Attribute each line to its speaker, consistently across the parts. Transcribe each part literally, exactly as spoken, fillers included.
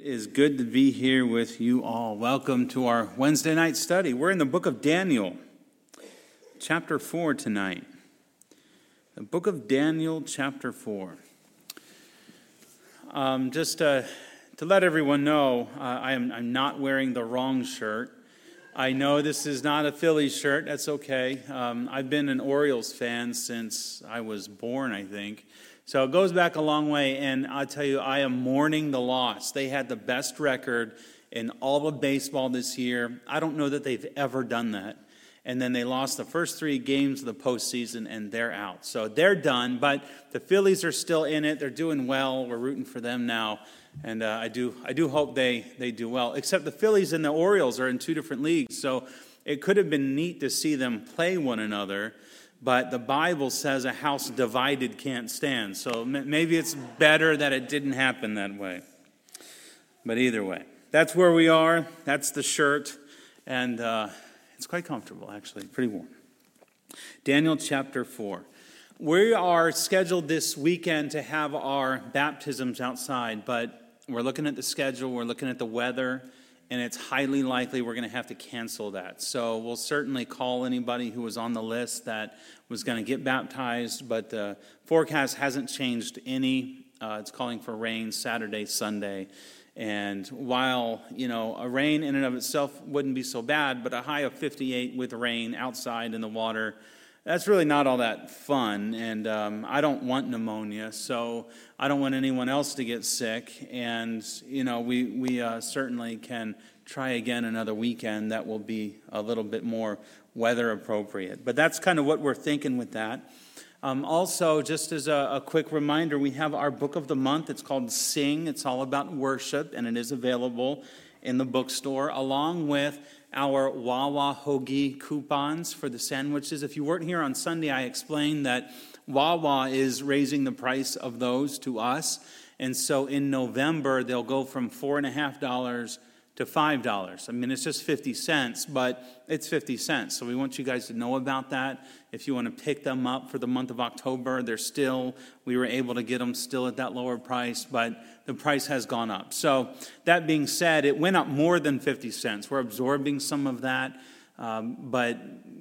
Speaker 1: is good to be here with you all. Welcome to our Wednesday night study. We're in the book of Daniel, chapter four tonight. The book of Daniel, chapter four. Um, just uh, to let everyone know, uh, I am I'm not wearing the wrong shirt. I know this is not a Phillies shirt. That's okay. Um, I've been an Orioles fan since I was born, I think. So it goes back a long way, and I'll tell you, I am mourning the loss. They had the best record in all of baseball this year. I don't know that they've ever done that. And then they lost the first three games of the postseason, and they're out. So they're done, but the Phillies are still in it. They're doing well. We're rooting for them now, and uh, I do I do hope they, they do well. Except the Phillies and the Orioles are in two different leagues, so it could have been neat to see them play one another. But the Bible says a house divided can't stand. So maybe it's better that it didn't happen that way. But either way, that's where we are. That's the shirt. And uh, it's quite comfortable, actually. Pretty warm. Daniel chapter four. We are scheduled this weekend to have our baptisms outside. But we're looking at the schedule. We're looking at the weather. And it's highly likely we're going to have to cancel that. So we'll certainly call anybody who was on the list that was going to get baptized, but the forecast hasn't changed any. Uh, it's calling for rain Saturday, Sunday. And while, you know, a rain in and of itself wouldn't be so bad, but a high of fifty-eight with rain outside in the water, that's really not all that fun, and um, I don't want pneumonia, so I don't want anyone else to get sick, and, you know, we, we uh, certainly can try again another weekend that will be a little bit more weather appropriate. But that's kind of what we're thinking with that. Um, also, just as a, a quick reminder, we have our book of the month. It's called Sing. It's all about worship, and it is available in the bookstore, along with our Wawa Hoagie coupons for the sandwiches. If you weren't here on Sunday, I explained that Wawa is raising the price of those to us. And so in November, they'll go from four point five dollars to five dollars. I mean, it's just fifty cents, but it's fifty cents. So we want you guys to know about that. If you want to pick them up for the month of October, they're still, we were able to get them still at that lower price, but the price has gone up. So that being said, it went up more than fifty cents. We're absorbing some of that, um, but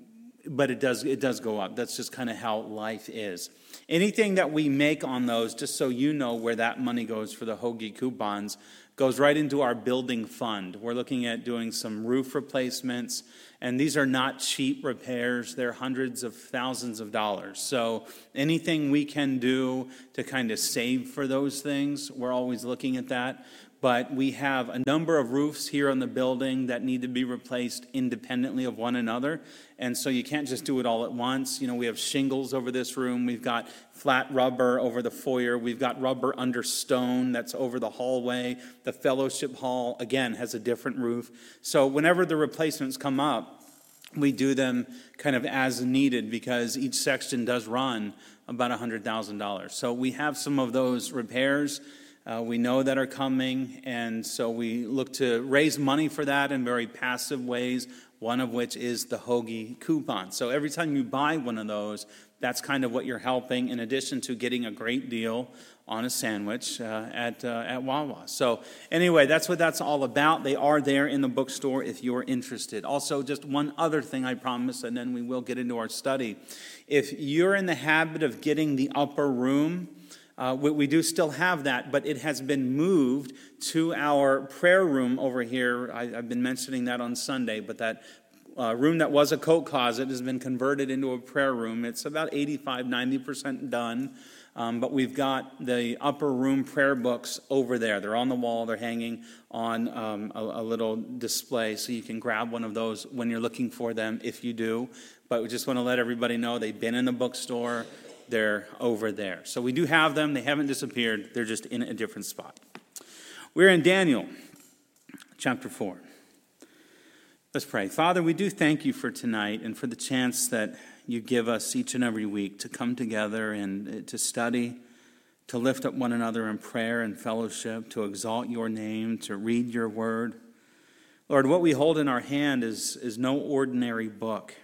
Speaker 1: but it does it does go up. That's just kind of how life is. Anything that we make on those, just so you know where that money goes for the Hoagie coupons, goes right into our building fund. We're looking at doing some roof replacements, and these are not cheap repairs. They're hundreds of thousands of dollars. So anything we can do to kind of save for those things, we're always looking at that. But we have a number of roofs here on the building that need to be replaced independently of one another. And so you can't just do it all at once. You know, we have shingles over this room. We've got flat rubber over the foyer. We've got rubber under stone that's over the hallway. The fellowship hall, again, has a different roof. So whenever the replacements come up, we do them kind of as needed because each section does run about one hundred thousand dollars. So we have some of those repairs Uh, we know that are coming, and so we look to raise money for that in very passive ways, one of which is the Hoagie coupon. So every time you buy one of those, that's kind of what you're helping, in addition to getting a great deal on a sandwich uh, at uh, at Wawa. So anyway, that's what that's all about. They are there in the bookstore if you're interested. Also, just one other thing I promise, and then we will get into our study. If you're in the habit of getting the upper room, Uh, we, we do still have that, but it has been moved to our prayer room over here. I, I've been mentioning that on Sunday, but that uh, room that was a coat closet has been converted into a prayer room. It's about eighty-five, ninety percent done, um, but we've got the upper room prayer books over there. They're on the wall. They're hanging on um, a, a little display, so you can grab one of those when you're looking for them if you do. But we just want to let everybody know they've been in the bookstore. They're over there. So we do have them. They haven't disappeared. They're just in a different spot. We're in Daniel chapter four. Let's pray. Father, we do thank you for tonight and for the chance that you give us each and every week to come together and to study, to lift up one another in prayer and fellowship, to exalt your name, to read your word. Lord, what we hold in our hand is, is no ordinary book.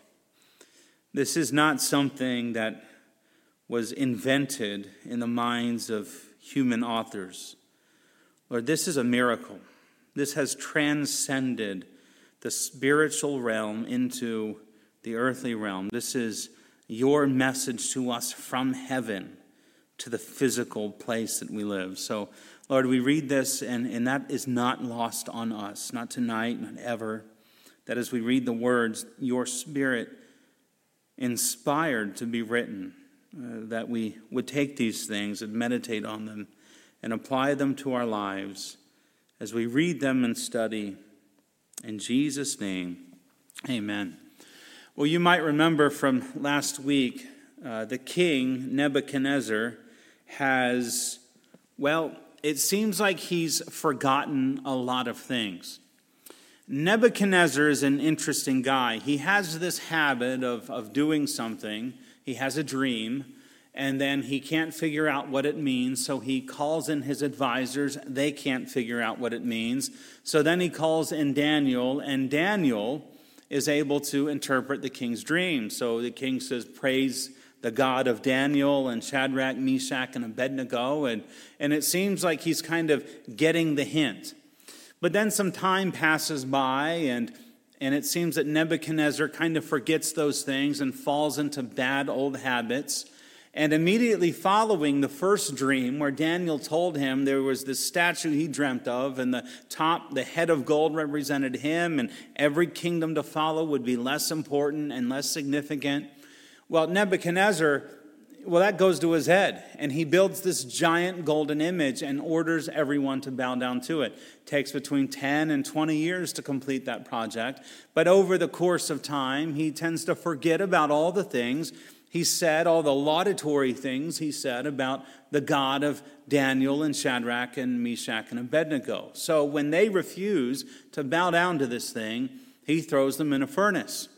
Speaker 1: This is not something that was invented in the minds of human authors. Lord, this is a miracle. This has transcended the spiritual realm into the earthly realm. This is your message to us from heaven to the physical place that we live. So, Lord, we read this, and, and that is not lost on us, not tonight, not ever. That as we read the words, your Spirit inspired to be written, uh, that we would take these things and meditate on them and apply them to our lives as we read them and study. In Jesus' name, amen. Well, you might remember from last week, uh, the king, Nebuchadnezzar, has, well, it seems like he's forgotten a lot of things. Nebuchadnezzar is an interesting guy. He has this habit of, of doing something. He has a dream, and then he can't figure out what it means, so he calls in his advisors. They can't figure out what it means. So then he calls in Daniel, and Daniel is able to interpret the king's dream. So the king says, praise the God of Daniel and Shadrach, Meshach, and Abednego. And, and it seems like he's kind of getting the hint. But then some time passes by, and, and it seems that Nebuchadnezzar kind of forgets those things and falls into bad old habits. And immediately following the first dream, where Daniel told him there was this statue he dreamt of, and the top, the head of gold represented him, and every kingdom to follow would be less important and less significant. Well, Nebuchadnezzar, well, that goes to his head, and he builds this giant golden image and orders everyone to bow down to it. It takes between ten and twenty years to complete that project, but over the course of time, he tends to forget about all the things he said, all the laudatory things he said about the God of Daniel and Shadrach and Meshach and Abednego. So when they refuse to bow down to this thing, he throws them in a furnace.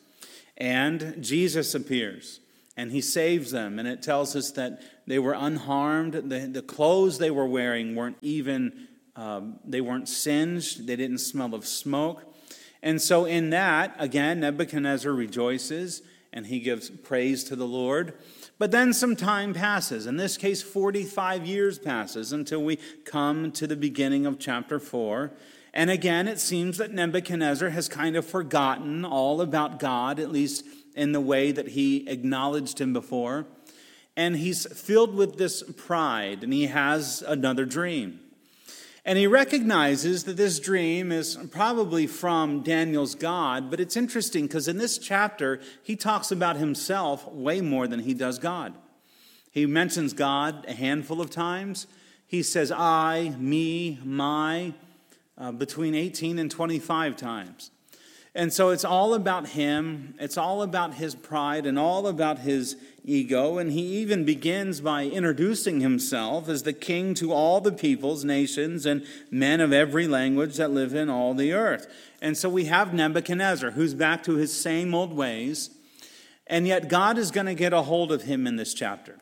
Speaker 1: And Jesus appears, and he saves them. And it tells us that they were unharmed. The, the clothes they were wearing weren't even, um, they weren't singed. They didn't smell of smoke. And so in that, again, Nebuchadnezzar rejoices, and he gives praise to the Lord. But then some time passes. In this case, forty-five years passes until we come to the beginning of chapter four. And again, it seems that Nebuchadnezzar has kind of forgotten all about God, at least in the way that he acknowledged him before. And he's filled with this pride, and he has another dream. And he recognizes that this dream is probably from Daniel's God, but it's interesting because in this chapter, he talks about himself way more than he does God. He mentions God a handful of times. He says I, me, my, uh, between eighteen and twenty-five times. And so it's all about him. It's all about his pride and all about his ego. And he even begins by introducing himself as the king to all the peoples, nations, and men of every language that live in all the earth. And so we have Nebuchadnezzar, who's back to his same old ways. And yet God is going to get a hold of him in this chapter.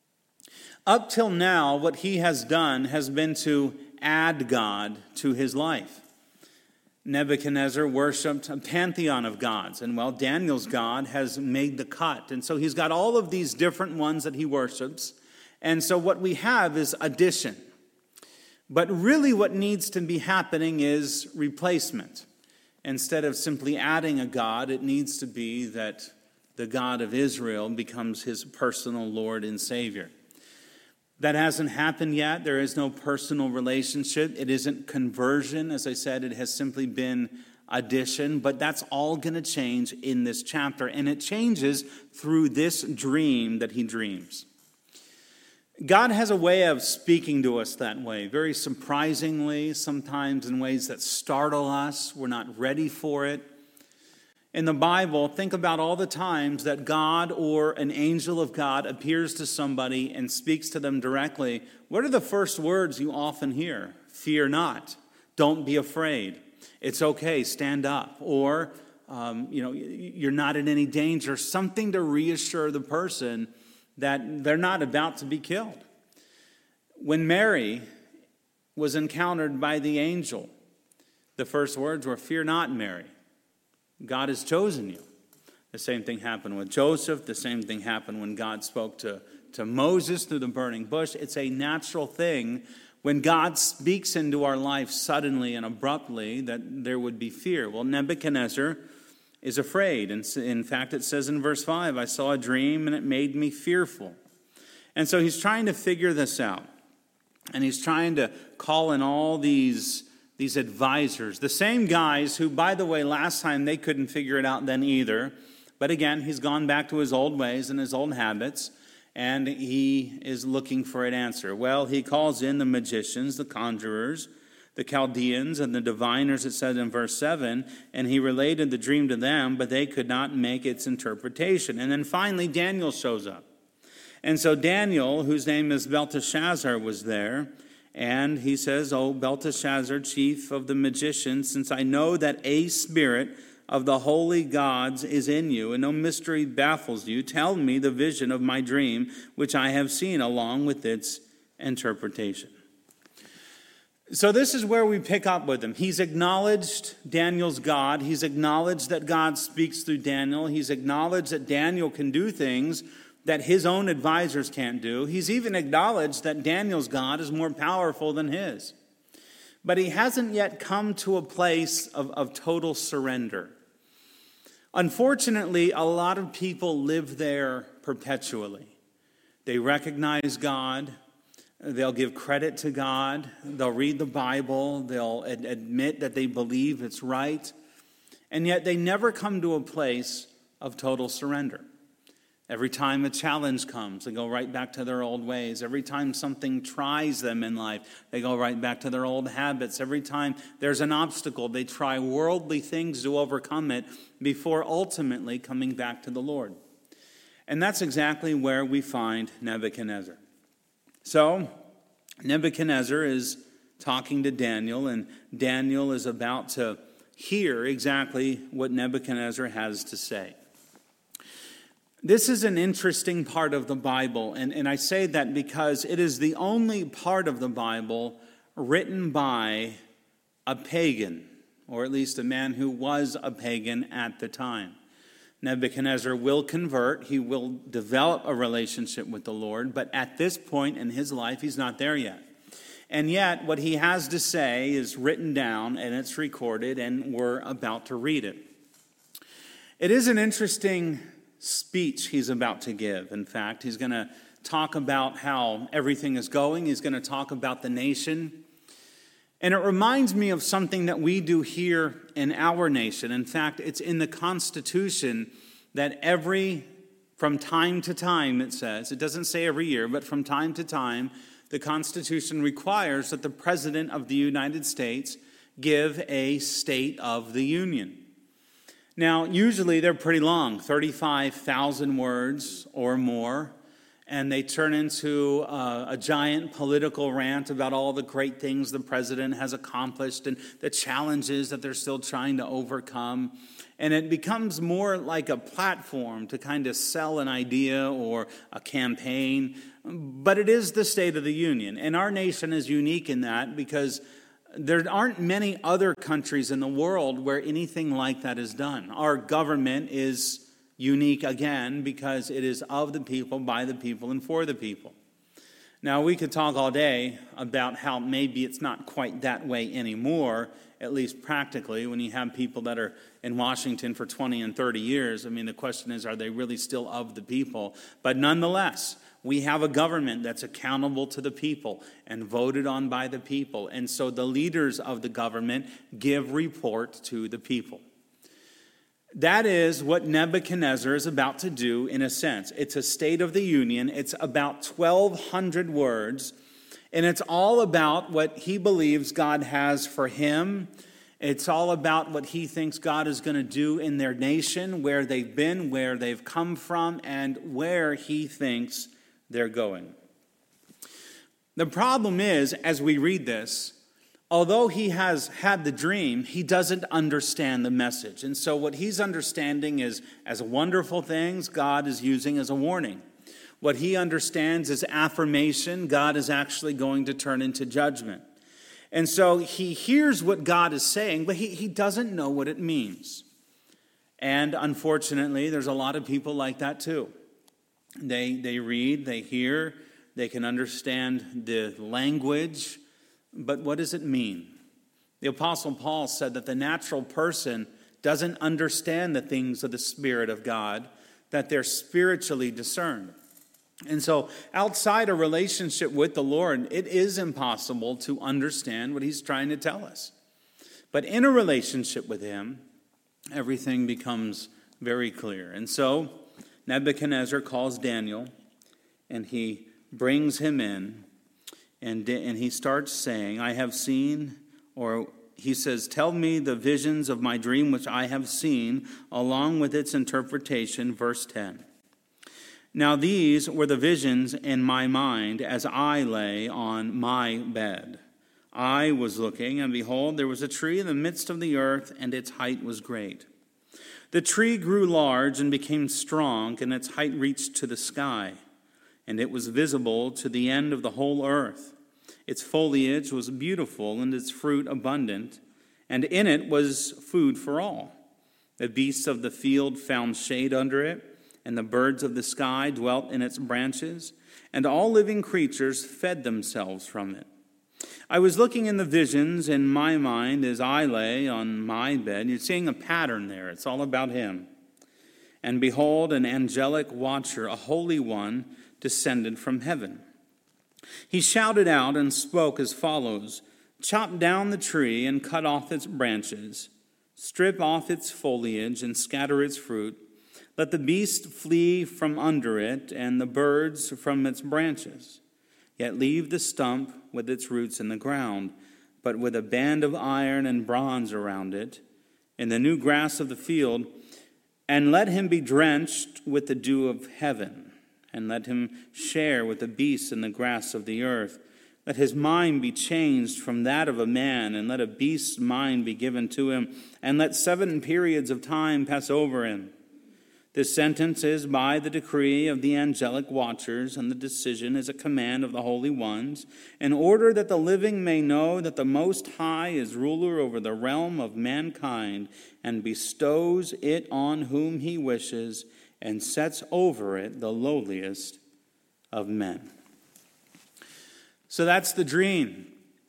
Speaker 1: Up till now, what he has done has been to add God to his life. Nebuchadnezzar worshipped a pantheon of gods. And well, Daniel's God has made the cut. And so he's got all of these different ones that he worships. And so what we have is addition. But really what needs to be happening is replacement. Instead of simply adding a God, it needs to be that the God of Israel becomes his personal Lord and Savior. That hasn't happened yet. There is no personal relationship. It isn't conversion. As I said, it has simply been addition. But that's all going to change in this chapter. And it changes through this dream that he dreams. God has a way of speaking to us that way, very surprisingly, sometimes in ways that startle us. We're not ready for it. In the Bible, think about all the times that God or an angel of God appears to somebody and speaks to them directly. What are the first words you often hear? Fear not. Don't be afraid. It's okay. Stand up. Or, um, you know, you're not in any danger. Something to reassure the person that they're not about to be killed. When Mary was encountered by the angel, the first words were, "Fear not, Mary. God has chosen you." The same thing happened with Joseph. The same thing happened when God spoke to, to Moses through the burning bush. It's a natural thing when God speaks into our life suddenly and abruptly that there would be fear. Well, Nebuchadnezzar is afraid. And in fact, it says in verse five, I saw a dream and it made me fearful. And so he's trying to figure this out. And he's trying to call in all these, these advisors. The same guys who, by the way, last time they couldn't figure it out then either. But again, he's gone back to his old ways and his old habits. And he is looking for an answer. Well, he calls in the magicians, the conjurers, the Chaldeans, and the diviners, it said in verse seven. And he related the dream to them, but they could not make its interpretation. And then finally, Daniel shows up. And so Daniel, whose name is Belteshazzar, was there. And he says, O Belteshazzar, chief of the magicians, since I know that a spirit of the holy gods is in you, and no mystery baffles you, tell me the vision of my dream, which I have seen, along with its interpretation. So this is where we pick up with him. He's acknowledged Daniel's God. He's acknowledged that God speaks through Daniel. He's acknowledged that Daniel can do things that his own advisors can't do. He's even acknowledged that Daniel's God is more powerful than his. But he hasn't yet come to a place of, of total surrender. Unfortunately, a lot of people live there perpetually. They recognize God. They'll give credit to God. They'll read the Bible. They'll ad- admit that they believe it's right. And yet they never come to a place of total surrender. Every time a challenge comes, they go right back to their old ways. Every time something tries them in life, they go right back to their old habits. Every time there's an obstacle, they try worldly things to overcome it before ultimately coming back to the Lord. And that's exactly where we find Nebuchadnezzar. So, Nebuchadnezzar is talking to Daniel, and Daniel is about to hear exactly what Nebuchadnezzar has to say. This is an interesting part of the Bible, and, and I say that because it is the only part of the Bible written by a pagan, or at least a man who was a pagan at the time. Nebuchadnezzar will convert, he will develop a relationship with the Lord, but at this point in his life, he's not there yet. And yet, what he has to say is written down, and it's recorded, and we're about to read it. It is an interesting speech he's about to give. In fact, he's going to talk about how everything is going. He's going to talk about the nation. And it reminds me of something that we do here in our nation. In fact, it's in the Constitution that every, from time to time, it says, it doesn't say every year, but from time to time, the Constitution requires that the President of the United States give a State of the Union. Now, usually they're pretty long, thirty-five thousand words or more, and they turn into uh, a giant political rant about all the great things the president has accomplished and the challenges that they're still trying to overcome. And it becomes more like a platform to kind of sell an idea or a campaign. But it is the State of the Union. And our nation is unique in that because there aren't many other countries in the world where anything like that is done. Our government is unique again because it is of the people, by the people, and for the people. Now, we could talk all day about how maybe it's not quite that way anymore, at least practically, when you have people that are in Washington for twenty and thirty years. I mean, the question is, are they really still of the people? But nonetheless, we have a government that's accountable to the people and voted on by the people. And so the leaders of the government give report to the people. That is what Nebuchadnezzar is about to do in a sense. It's a State of the Union. It's about twelve hundred words. And it's all about what he believes God has for him. It's all about what he thinks God is going to do in their nation, where they've been, where they've come from, and where he thinks they're going. The problem is, as we read this, although he has had the dream, he doesn't understand the message. And so what he's understanding is, as wonderful things, God is using as a warning. What he understands is affirmation. God is actually going to turn into judgment. And so he hears what God is saying, but he, he doesn't know what it means. And unfortunately, there's a lot of people like that too. They, they read, they hear, they can understand the language, but what does it mean? The Apostle Paul said that the natural person doesn't understand the things of the Spirit of God, that they're spiritually discerned. And so outside a relationship with the Lord, it is impossible to understand what he's trying to tell us. But in a relationship with him, everything becomes very clear. And so Nebuchadnezzar calls Daniel, and he brings him in, and, and he starts saying, I have seen, or he says, tell me the visions of my dream which I have seen, along with its interpretation, verse ten. Now these were the visions in my mind as I lay on my bed. I was looking, and behold, there was a tree in the midst of the earth, and its height was great. The tree grew large and became strong, and its height reached to the sky, and it was visible to the end of the whole earth. Its foliage was beautiful, and its fruit abundant, and in it was food for all. The beasts of the field found shade under it, and the birds of the sky dwelt in its branches, and all living creatures fed themselves from it. I was looking in the visions in my mind as I lay on my bed. You're seeing a pattern there. It's all about him. And behold, an angelic watcher, a holy one, descended from heaven. He shouted out and spoke as follows, chop down the tree and cut off its branches, strip off its foliage and scatter its fruit. Let the beast flee from under it and the birds from its branches. Yet leave the stump with its roots in the ground, but with a band of iron and bronze around it, in the new grass of the field, and let him be drenched with the dew of heaven, and let him share with the beasts in the grass of the earth. Let his mind be changed from that of a man, and let a beast's mind be given to him, and let seven periods of time pass over him. This sentence is by the decree of the angelic watchers, and the decision is a command of the holy ones, in order that the living may know that the Most High is ruler over the realm of mankind, and bestows it on whom he wishes, and sets over it the lowliest of men. So that's the dream.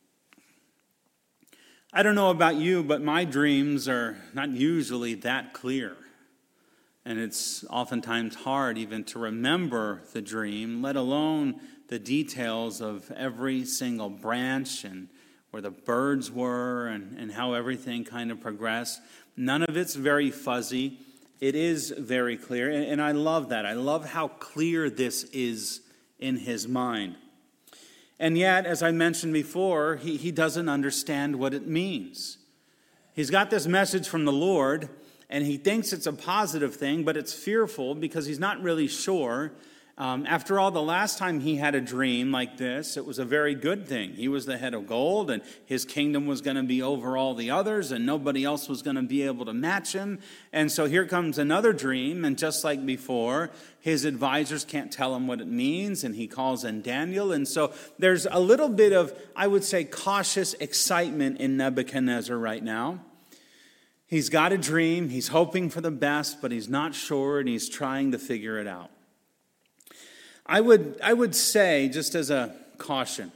Speaker 1: I don't know about you, but my dreams are not usually that clear. And it's oftentimes hard even to remember the dream, let alone the details of every single branch and where the birds were and, and how everything kind of progressed. None of it's very fuzzy. It is very clear. And, and I love that. I love how clear this is in his mind. And yet, as I mentioned before, he, he doesn't understand what it means. He's got this message from the Lord, and he thinks it's a positive thing, but it's fearful because he's not really sure. Um, after all, the last time he had a dream like this, it was a very good thing. He was the head of gold, and his kingdom was going to be over all the others, and nobody else was going to be able to match him. And so here comes another dream, and just like before, his advisors can't tell him what it means, and he calls in Daniel. And so there's a little bit of, I would say, cautious excitement in Nebuchadnezzar right now. He's got a dream, he's hoping for the best, but he's not sure, and he's trying to figure it out. I would, I would say, just as a caution,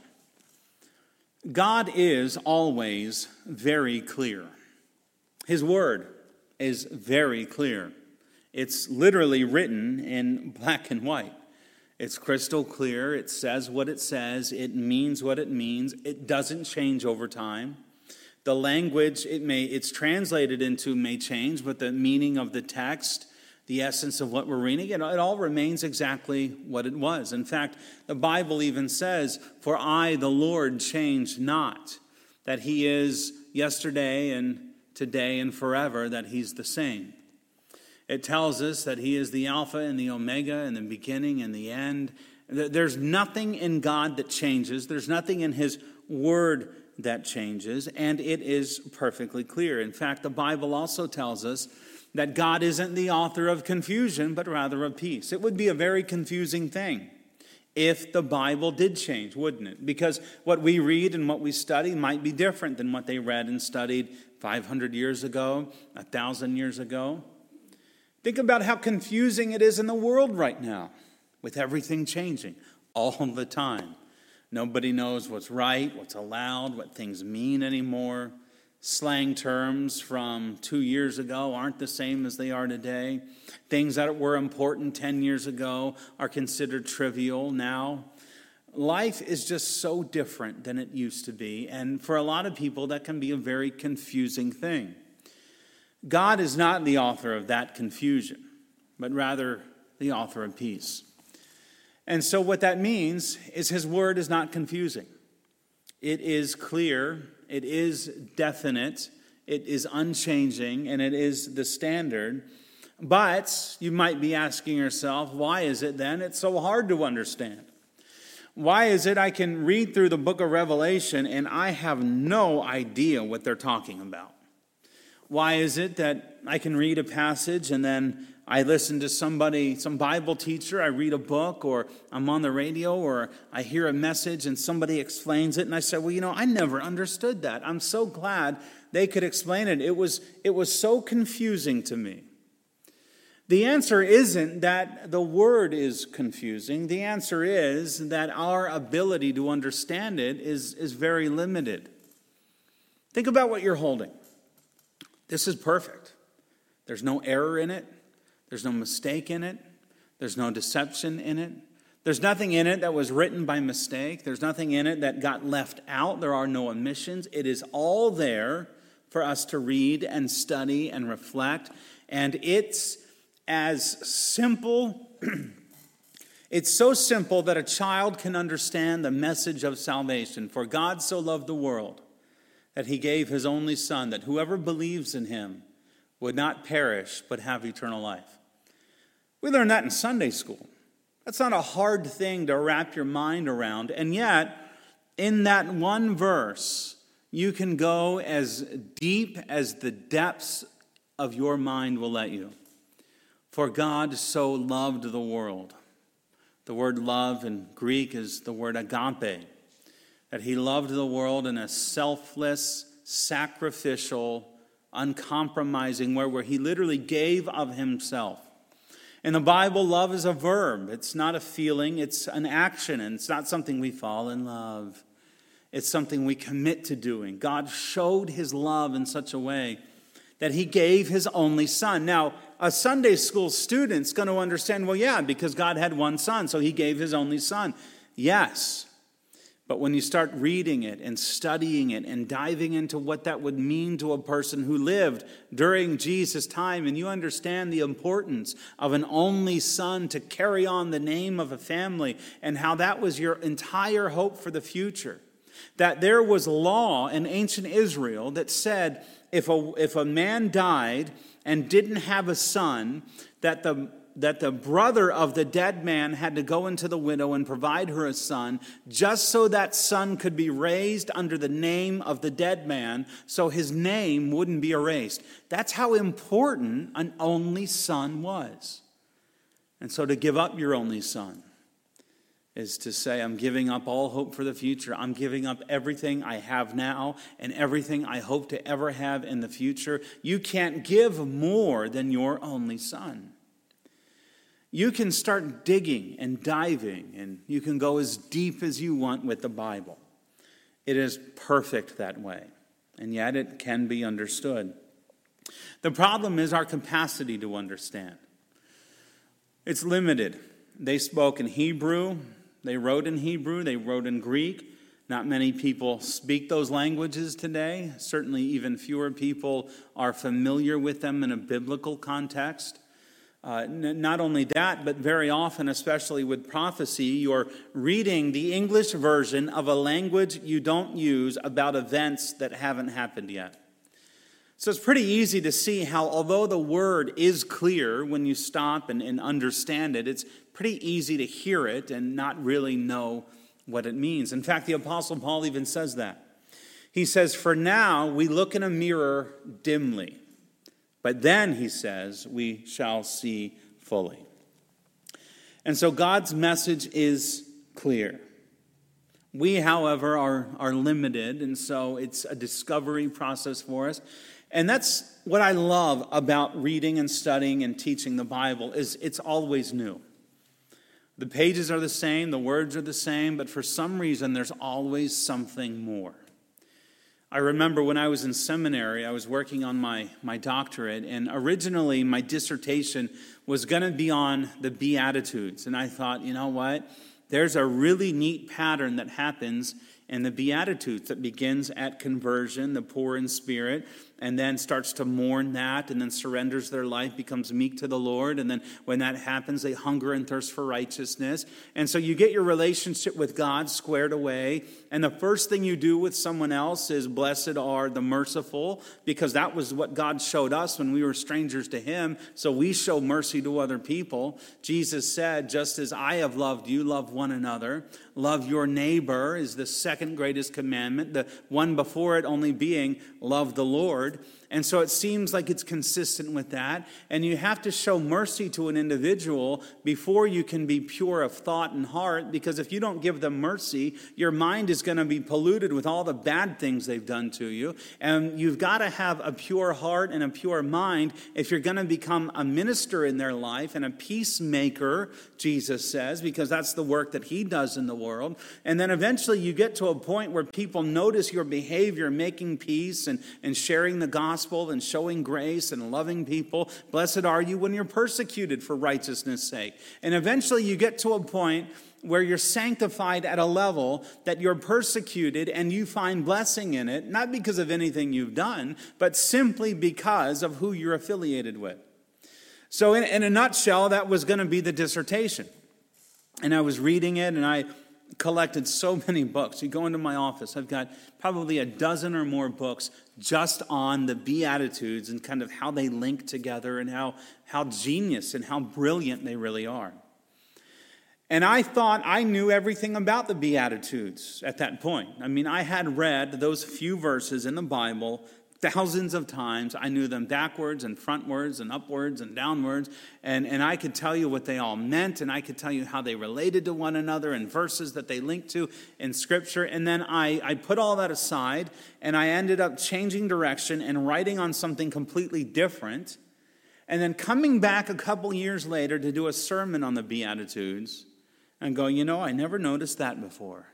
Speaker 1: God is always very clear. His word is very clear. It's literally written in black and white. It's crystal clear. It says what it says. It means what it means. It doesn't change over time. The language it may it's translated into may change, but the meaning of the text, the essence of what we're reading, it, it all remains exactly what it was. In fact, the Bible even says, "For I, the Lord, change not," that he is yesterday and today and forever, that he's the same. It tells us that he is the Alpha and the Omega and the beginning and the end. There's nothing in God that changes. There's nothing in his word that changes, and it is perfectly clear. In fact, the Bible also tells us that God isn't the author of confusion, but rather of peace. It would be a very confusing thing if the Bible did change, wouldn't it? Because what we read and what we study might be different than what they read and studied five hundred years ago, one thousand years ago. Think about how confusing it is in the world right now. with everything changing all the time. Nobody knows what's right, what's allowed, what things mean anymore. Slang terms from two years ago aren't the same as they are today. Things that were important ten years ago are considered trivial now. Life is just so different than it used to be, and for a lot of people, that can be a very confusing thing. God is not the author of that confusion, but rather the author of peace. And so what that means is his word is not confusing. It is clear, it is definite, it is unchanging, and it is the standard. But you might be asking yourself, why is it then it's so hard to understand? Why is it I can read through the book of Revelation and I have no idea what they're talking about? Why is it that I can read a passage and then I listen to somebody, some Bible teacher, I read a book, or I'm on the radio, or I hear a message and somebody explains it, and I say, well, you know, I never understood that. I'm so glad they could explain it. It was, it was so confusing to me. The answer isn't that the word is confusing. The answer is that our ability to understand it is, is very limited. Think about what you're holding. This is perfect. There's no error in it. There's no mistake in it. There's no deception in it. There's nothing in it that was written by mistake. There's nothing in it that got left out. There are no omissions. It is all there for us to read and study and reflect. And it's as simple, it's so simple that a child can understand the message of salvation. For God so loved the world that he gave his only Son, that whoever believes in him would not perish but have eternal life. We learned that in Sunday school. That's not a hard thing to wrap your mind around. And yet, in that one verse, you can go as deep as the depths of your mind will let you. For God so loved the world. The word love in Greek is the word agape. That he loved the world in a selfless, sacrificial, uncompromising way where he literally gave of himself. In the Bible, love is a verb. It's not a feeling, it's an action, and it's not something we fall in love. It's something we commit to doing. God showed his love in such a way that he gave his only Son. Now, a Sunday school student's going to understand, well, yeah, because God had one Son, so he gave his only Son. Yes. But when you start reading it and studying it and diving into what that would mean to a person who lived during Jesus' time, and you understand the importance of an only son to carry on the name of a family and how that was your entire hope for the future, that there was law in ancient Israel that said if a, if a man died and didn't have a son, that the that the brother of the dead man had to go into the widow and provide her a son, just so that son could be raised under the name of the dead man, so his name wouldn't be erased. That's how important an only son was. And so to give up your only son is to say, I'm giving up all hope for the future. I'm giving up everything I have now and everything I hope to ever have in the future. You can't give more than your only son. You can start digging and diving, and you can go as deep as you want with the Bible. It is perfect that way, and yet it can be understood. The problem is our capacity to understand. It's limited. They spoke in Hebrew, they wrote in Hebrew, they wrote in Greek. Not many people speak those languages today. Certainly even fewer people are familiar with them in a biblical context. Uh, n- not only that, but very often, especially with prophecy, you're reading the English version of a language you don't use about events that haven't happened yet. So it's pretty easy to see how, although the word is clear when you stop and, and understand it, it's pretty easy to hear it and not really know what it means. In fact, the Apostle Paul even says that. He says, for now we look in a mirror dimly. But then, he says, we shall see fully. And so God's message is clear. We, however, are, are limited, and so it's a discovery process for us. And that's what I love about reading and studying and teaching the Bible, is it's always new. The pages are the same, the words are the same, but for some reason there's always something more. I remember when I was in seminary, I was working on my, my doctorate, and originally my dissertation was going to be on the Beatitudes. And I thought, you know what? There's a really neat pattern that happens in the Beatitudes that begins at conversion, the poor in spirit, and then starts to mourn that, and then surrenders their life, becomes meek to the Lord, and then when that happens, they hunger and thirst for righteousness. And so you get your relationship with God squared away, and the first thing you do with someone else is, blessed are the merciful, because that was what God showed us when we were strangers to Him, so we show mercy to other people. Jesus said, just as I have loved you, love one another. Love your neighbor is the second greatest commandment, the one before it only being love the Lord. And so it seems like it's consistent with that. And you have to show mercy to an individual before you can be pure of thought and heart, because if you don't give them mercy, your mind is going to be polluted with all the bad things they've done to you. And you've got to have a pure heart and a pure mind if you're going to become a minister in their life and a peacemaker, Jesus says, because that's the work that He does in the world. And then eventually you get to a point where people notice your behavior, making peace and, and sharing the gospel and showing grace and loving people. Blessed are you when you're persecuted for righteousness' sake. And eventually you get to a point where you're sanctified at a level that you're persecuted and you find blessing in it, not because of anything you've done, but simply because of who you're affiliated with. So in, in a nutshell, that was going to be the dissertation. And I was reading it, and I collected so many books. You go into my office, I've got probably a dozen or more books just on the Beatitudes and kind of how they link together and how, how genius and how brilliant they really are. And I thought I knew everything about the Beatitudes at that point. I mean, I had read those few verses in the Bible thousands of times. I knew them backwards and frontwards and upwards and downwards. And, and I could tell you what they all meant. And I could tell you how they related to one another and verses that they linked to in Scripture. And then I, I put all that aside. And I ended up changing direction and writing on something completely different. And then coming back a couple years later to do a sermon on the Beatitudes. And going, you know, I never noticed that before.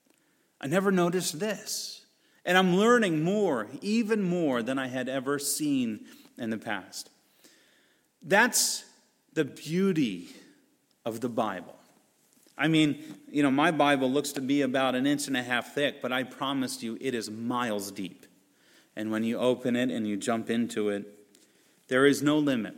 Speaker 1: I never noticed this. And I'm learning more, even more than I had ever seen in the past. That's the beauty of the Bible. I mean, you know, my Bible looks to be about an inch and a half thick, but I promise you it is miles deep. And when you open it and you jump into it, there is no limit.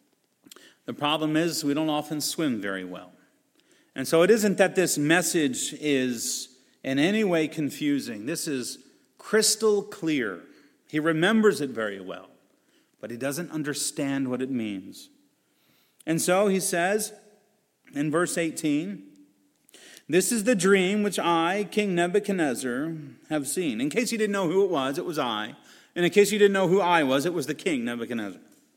Speaker 1: The problem is we don't often swim very well. And so it isn't that this message is in any way confusing. This is crystal clear. He remembers it very well, but he doesn't understand what it means. And so he says in verse eighteen, this is the dream which I, King Nebuchadnezzar, have seen. In case you didn't know who it was, it was I. And in case you didn't know who I was, it was the king, Nebuchadnezzar.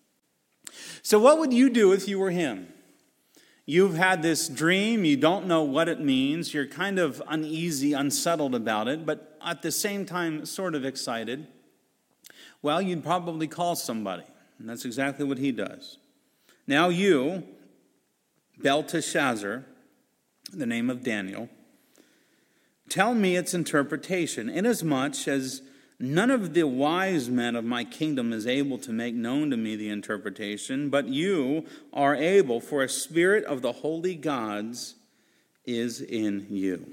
Speaker 1: So what would you do if you were him? You've had this dream, you don't know what it means, you're kind of uneasy, unsettled about it, but at the same time sort of excited. Well, you'd probably call somebody, and that's exactly what he does. Now you, Belteshazzar, the name of Daniel, tell me its interpretation, inasmuch as none of the wise men of my kingdom is able to make known to me the interpretation, but you are able, for a spirit of the holy gods is in you.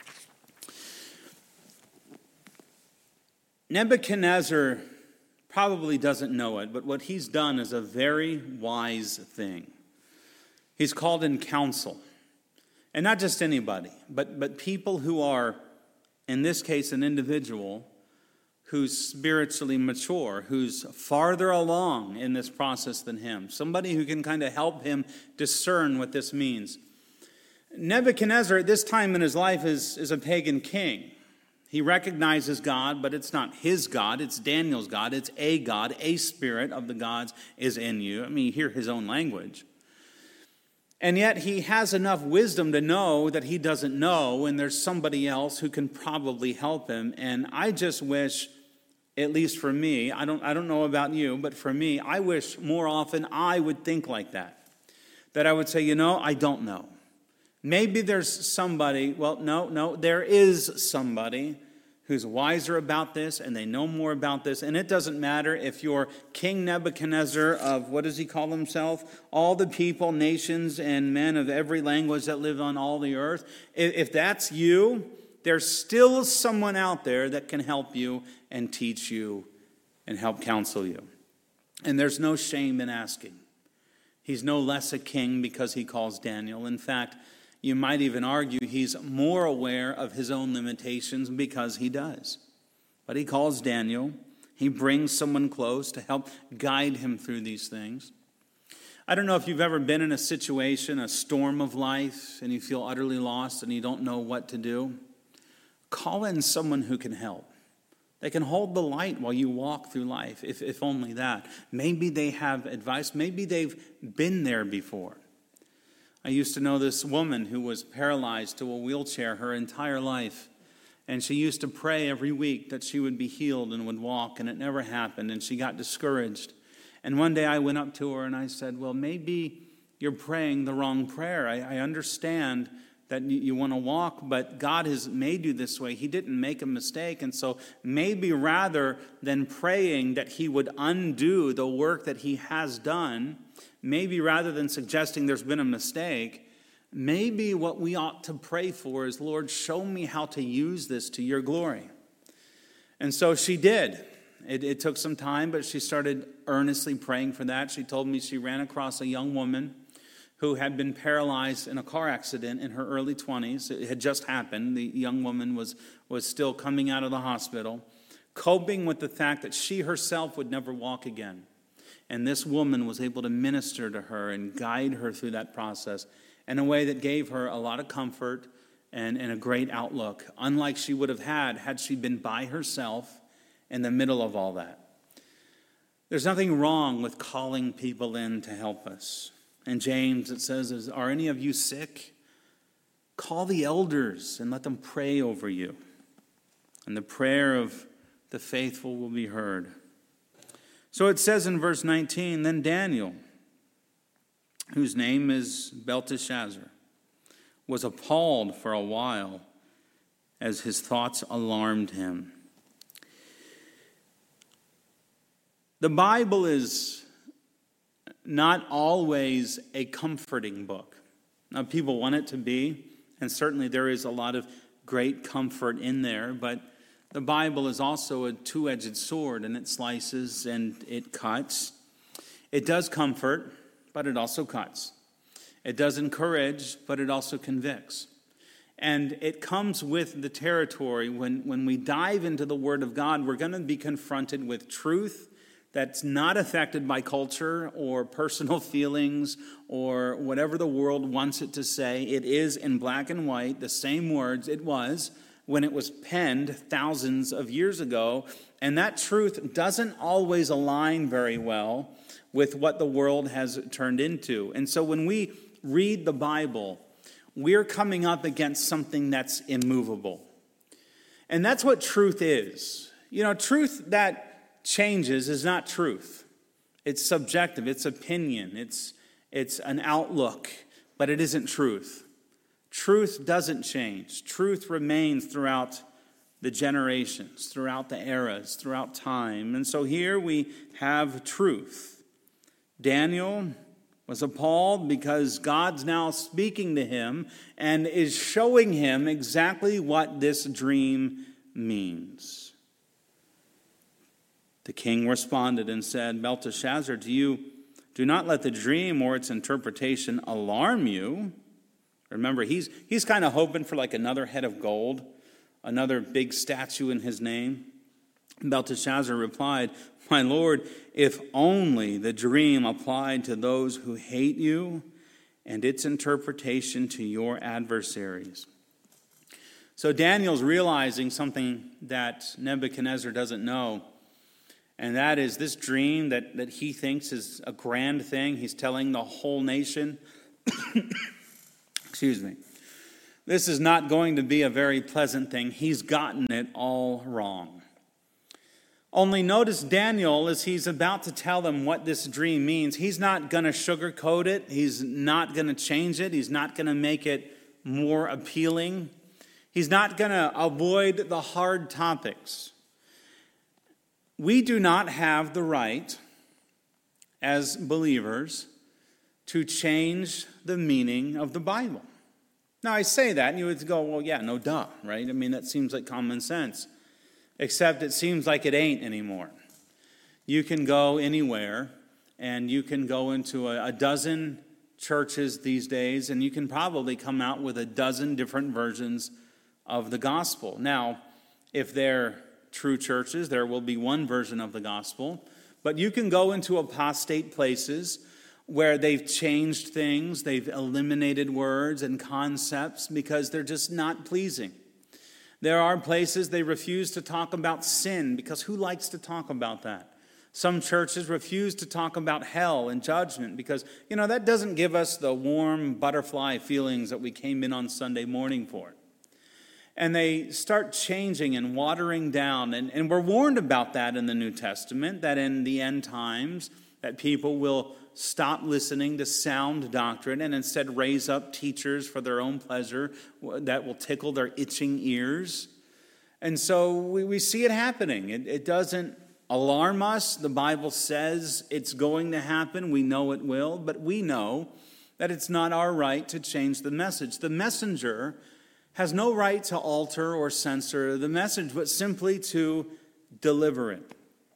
Speaker 1: Nebuchadnezzar probably doesn't know it, but what he's done is a very wise thing. He's called in counsel. And not just anybody, but, but people who are, in this case, an individual who's spiritually mature, who's farther along in this process than him. Somebody who can kind of help him discern what this means. Nebuchadnezzar at this time in his life is, is a pagan king. He recognizes God, but it's not his God, it's Daniel's God. It's a God, a spirit of the gods is in you. I mean, you hear his own language. And yet he has enough wisdom to know that he doesn't know, and there's somebody else who can probably help him. And I just wish, at least for me, I don't, I don't know about you, but for me, I wish more often I would think like that. That I would say, you know, I don't know. Maybe there's somebody, well, no, no, there is somebody who's wiser about this and they know more about this. And it doesn't matter if you're King Nebuchadnezzar of, what does he call himself? All the people, nations, and men of every language that live on all the earth. If that's you, there's still someone out there that can help you and teach you and help counsel you. And there's no shame in asking. He's no less a king because he calls Daniel. In fact, you might even argue he's more aware of his own limitations because he does. But he calls Daniel. He brings someone close to help guide him through these things. I don't know if you've ever been in a situation, a storm of life, and you feel utterly lost and you don't know what to do. Call in someone who can help. They can hold the light while you walk through life, if, if only that. Maybe they have advice. Maybe they've been there before. I used to know this woman who was paralyzed to a wheelchair her entire life. And she used to pray every week that she would be healed and would walk, and it never happened, and she got discouraged. And one day I went up to her and I said, well, maybe you're praying the wrong prayer. I, I understand that you, you want to walk, but God has made you this way. He didn't make a mistake. And so maybe rather than praying that he would undo the work that he has done, maybe rather than suggesting there's been a mistake, maybe what we ought to pray for is, Lord, show me how to use this to your glory. And so she did. It, it took some time, but she started earnestly praying for that. She told me she ran across a young woman who had been paralyzed in a car accident in her early twenties. It had just happened. The young woman was, was still coming out of the hospital, coping with the fact that she herself would never walk again. And this woman was able to minister to her and guide her through that process in a way that gave her a lot of comfort and, and a great outlook, unlike she would have had had she been by herself in the middle of all that. There's nothing wrong with calling people in to help us. In James it says, are any of you sick? Call the elders and let them pray over you. And the prayer of the faithful will be heard. So it says in verse nineteen, then Daniel, whose name is Belteshazzar, was appalled for a while as his thoughts alarmed him. The Bible is not always a comforting book. Now, people want it to be, and certainly there is a lot of great comfort in there, but the Bible is also a two-edged sword, and it slices and it cuts. It does comfort, but it also cuts. It does encourage, but it also convicts. And it comes with the territory. When, when we dive into the Word of God, we're going to be confronted with truth that's not affected by culture or personal feelings or whatever the world wants it to say. It is in black and white, the same words it was when it was penned thousands of years ago. And that truth doesn't always align very well with what the world has turned into. And so when we read the Bible, we're coming up against something that's immovable. And that's what truth is. You know, truth that changes is not truth. It's subjective, it's opinion, it's, it's an outlook, but it isn't truth. Truth doesn't change. Truth remains throughout the generations, throughout the eras, throughout time. And so here we have truth. Daniel was appalled because God's now speaking to him and is showing him exactly what this dream means. The king responded and said, Belteshazzar, do you do not let the dream or its interpretation alarm you. Remember, he's he's kind of hoping for like another head of gold, another big statue in his name. Belteshazzar replied, my lord, if only the dream applied to those who hate you and its interpretation to your adversaries. So Daniel's realizing something that Nebuchadnezzar doesn't know. And that is this dream that, that he thinks is a grand thing. He's telling the whole nation. Excuse me. This is not going to be a very pleasant thing. He's gotten it all wrong. Only notice Daniel, as he's about to tell them what this dream means, he's not going to sugarcoat it. He's not going to change it. He's not going to make it more appealing. He's not going to avoid the hard topics. We do not have the right, as believers, to change the meaning of the Bible. Now, I say that, and you would go, well, yeah, no duh, right? I mean, that seems like common sense. Except it seems like it ain't anymore. You can go anywhere, and you can go into a, a dozen churches these days, and you can probably come out with a dozen different versions of the gospel. Now, if they're true churches, there will be one version of the gospel, but you can go into apostate places where they've changed things, they've eliminated words and concepts because they're just not pleasing. There are places they refuse to talk about sin because who likes to talk about that? Some churches refuse to talk about hell and judgment because, you know, that doesn't give us the warm butterfly feelings that we came in on Sunday morning for. And they start changing and watering down. And, and we're warned about that in the New Testament, that in the end times, that people will stop listening to sound doctrine and instead raise up teachers for their own pleasure that will tickle their itching ears. And so we, we see it happening. It, it doesn't alarm us. The Bible says it's going to happen. We know it will, but we know that it's not our right to change the message. The messenger has no right to alter or censor the message, but simply to deliver it.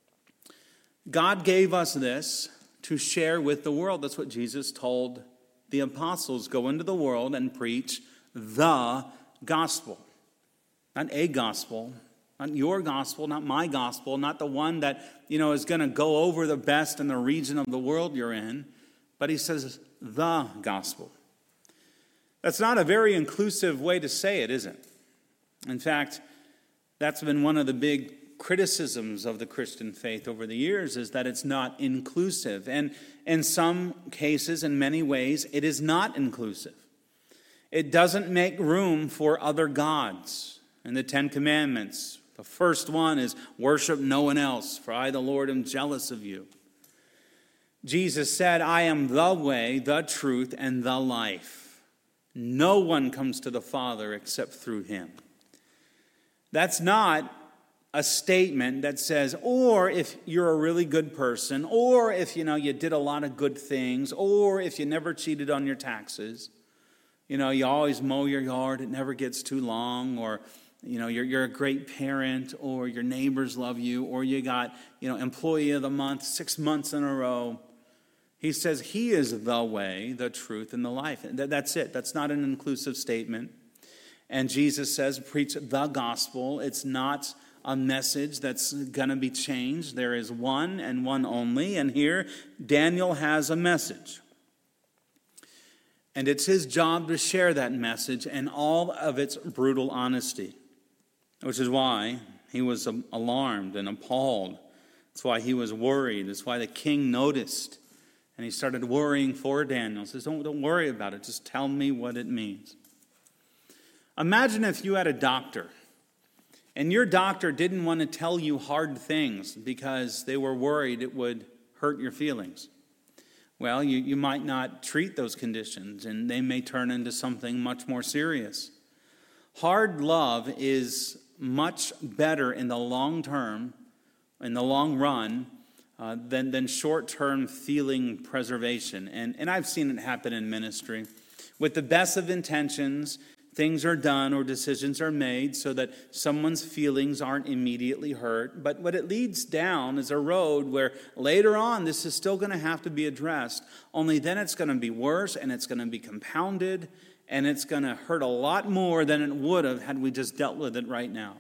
Speaker 1: God gave us this to share with the world. That's what Jesus told the apostles. Go into the world and preach the gospel. Not a gospel, not your gospel, not my gospel, not the one that, you know, is going to go over the best in the region of the world you're in. But he says the gospel. That's not a very inclusive way to say it, is it? In fact, that's been one of the big criticisms of the Christian faith over the years, is that it's not inclusive. And in some cases, in many ways, it is not inclusive. It doesn't make room for other gods. In the Ten Commandments, the first one is worship no one else, for I, the Lord, am jealous of you. Jesus said, I am the way, the truth, and the life. No one comes to the Father except through him. That's not a statement that says, or if you're a really good person, or if, you know, you did a lot of good things, or if you never cheated on your taxes, you know, you always mow your yard, it never gets too long, or, you know, you're, you're a great parent, or your neighbors love you, or you got, you know, employee of the month six months in a row. He says he is the way, the truth, and the life. That's it. That's not an inclusive statement. And Jesus says, preach the gospel. It's not a message that's going to be changed. There is one and one only. And here, Daniel has a message. And it's his job to share that message and all of its brutal honesty, which is why he was alarmed and appalled. That's why he was worried. That's why the king noticed. And he started worrying for Daniel. He says, don't, don't worry about it. Just tell me what it means. Imagine if you had a doctor, and your doctor didn't want to tell you hard things because they were worried it would hurt your feelings. Well, you, you might not treat those conditions, and they may turn into something much more serious. Hard love is much better in the long term, in the long run, Uh, than, than short-term feeling preservation. And, and I've seen it happen in ministry. With the best of intentions, things are done or decisions are made so that someone's feelings aren't immediately hurt. But what it leads down is a road where later on this is still going to have to be addressed. Only then it's going to be worse, and it's going to be compounded, and it's going to hurt a lot more than it would have had we just dealt with it right now.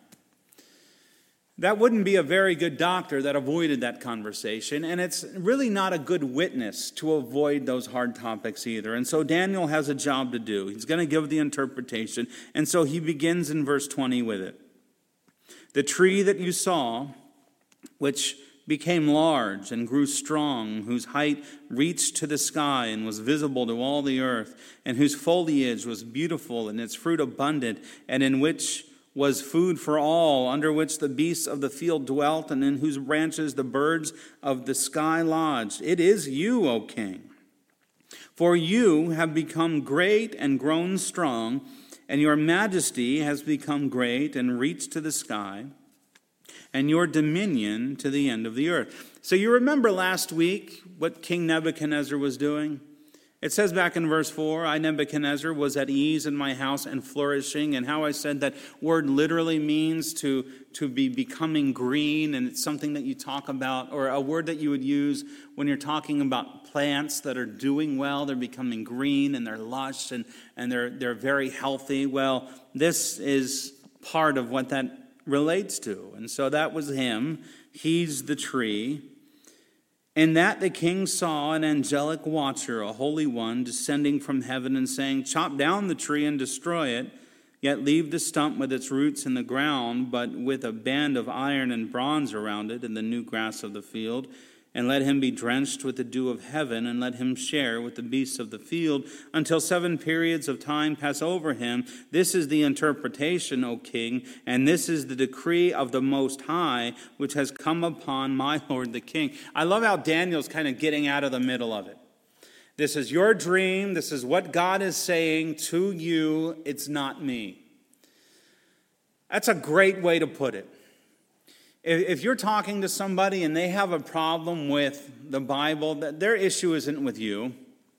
Speaker 1: That wouldn't be a very good doctor that avoided that conversation, and it's really not a good witness to avoid those hard topics either. And so Daniel has a job to do. He's going to give the interpretation, and so he begins in verse twenty with it. The tree that you saw, which became large and grew strong, whose height reached to the sky and was visible to all the earth, and whose foliage was beautiful and its fruit abundant, and in which was food for all, under which the beasts of the field dwelt, and in whose branches the birds of the sky lodged. It is you, O king. For you have become great and grown strong, and your majesty has become great and reached to the sky, and your dominion to the end of the earth. So you remember last week what King Nebuchadnezzar was doing? It says back in verse four, I, Nebuchadnezzar, was at ease in my house and flourishing. And how I said that word literally means to, to be becoming green. And it's something that you talk about, or a word that you would use when you're talking about plants that are doing well. They're becoming green and they're lush and, and they're, they're very healthy. Well, this is part of what that relates to. And so that was him. He's the tree. In that the king saw an angelic watcher, a holy one, descending from heaven and saying, chop down the tree and destroy it, yet leave the stump with its roots in the ground, but with a band of iron and bronze around it in the new grass of the field. And let him be drenched with the dew of heaven, and let him share with the beasts of the field until seven periods of time pass over him. This is the interpretation, O king, and this is the decree of the Most High, which has come upon my lord the king. I love how Daniel's kind of getting out of the middle of it. This is your dream. This is what God is saying to you. It's not me. That's a great way to put it. If you're talking to somebody and they have a problem with the Bible, their issue isn't with you.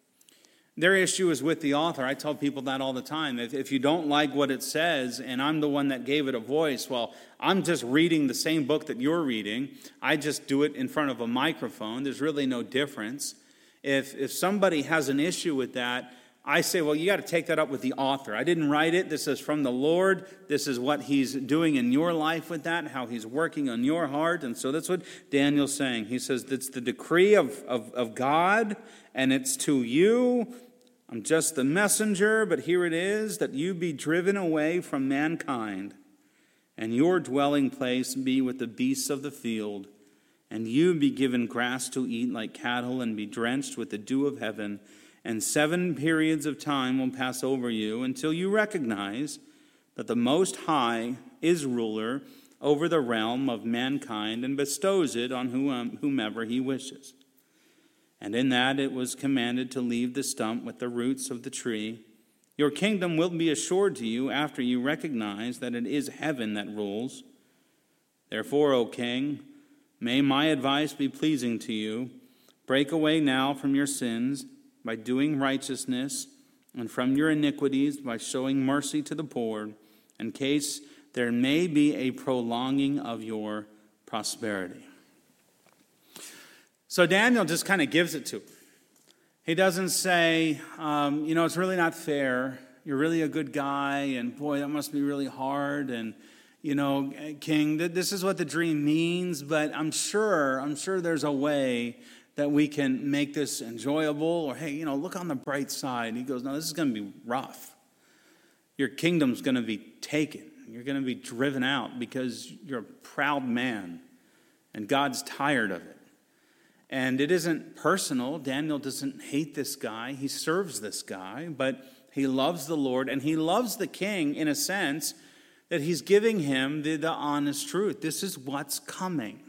Speaker 1: Their issue is with the author. I tell people that all the time. If, if you don't like what it says and I'm the one that gave it a voice, well, I'm just reading the same book that you're reading. I just do it in front of a microphone. There's really no difference. If, if somebody has an issue with that, I say, well, you got to take that up with the author. I didn't write it. This is from the Lord. This is what he's doing in your life with that, how he's working on your heart. And so that's what Daniel's saying. He says, it's the decree of, of, of God, and it's to you. I'm just the messenger, but here it is, that you be driven away from mankind, and your dwelling place be with the beasts of the field, and you be given grass to eat like cattle, and be drenched with the dew of heaven. And seven periods of time will pass over you until you recognize that the Most High is ruler over the realm of mankind and bestows it on whomever he wishes. And in that it was commanded to leave the stump with the roots of the tree. Your kingdom will be assured to you after you recognize that it is heaven that rules. Therefore, O king, may my advice be pleasing to you. Break away now from your sins by doing righteousness, and from your iniquities by showing mercy to the poor, in case there may be a prolonging of your prosperity. So Daniel just kind of gives it to him. He doesn't say, um, you know, it's really not fair. You're really a good guy, and boy, that must be really hard. And, you know, king, this is what the dream means, but I'm sure, I'm sure there's a way that we can make this enjoyable, or, hey, you know, look on the bright side. He goes, no, this is going to be rough. Your kingdom's going to be taken. You're going to be driven out because you're a proud man, and God's tired of it. And it isn't personal. Daniel doesn't hate this guy. He serves this guy, but he loves the Lord, and he loves the king in a sense that he's giving him the, the honest truth. This is what's coming.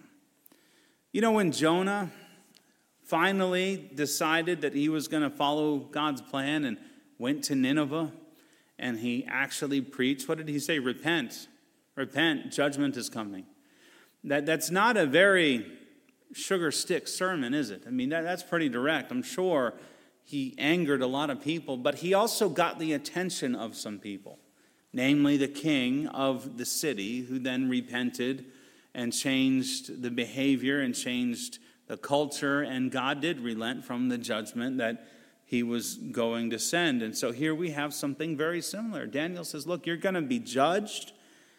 Speaker 1: You know, when Jonah finally decided that he was going to follow God's plan and went to Nineveh, and he actually preached. What did he say? Repent. Repent. Judgment is coming. That, that's not a very sugar stick sermon, is it? I mean, that, that's pretty direct. I'm sure he angered a lot of people, but he also got the attention of some people, namely the king of the city, who then repented and changed the behavior and changed the culture, and God did relent from the judgment that he was going to send. And so here we have something very similar. Daniel says, look, you're going to be judged,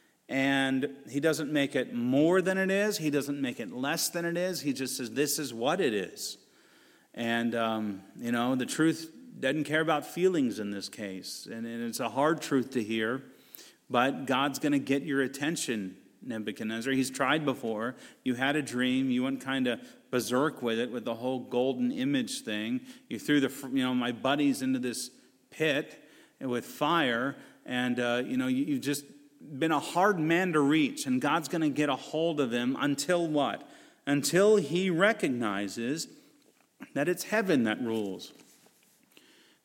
Speaker 1: and he doesn't make it more than it is. He doesn't make it less than it is. He just says, this is what it is. And, um, you know, the truth doesn't care about feelings in this case. And, and it's a hard truth to hear, but God's going to get your attention, Nebuchadnezzar. He's tried before. You had a dream. You went kind of berserk with it, with the whole golden image thing. You threw the, you know, my buddies into this pit with fire, and, uh, you know, you, you've just been a hard man to reach, and God's going to get a hold of him until what? Until he recognizes that it's heaven that rules.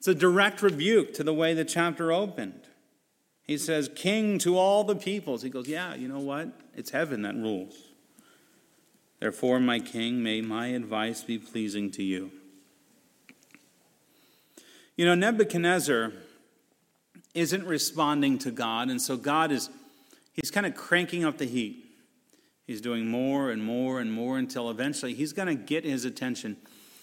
Speaker 1: It's a direct rebuke to the way the chapter opened. He says, king to all the peoples. He goes, yeah, you know what? It's heaven that rules. Therefore, my king, may my advice be pleasing to you. You know, Nebuchadnezzar isn't responding to God, and so God is, he's kind of cranking up the heat. He's doing more and more and more until eventually he's going to get his attention.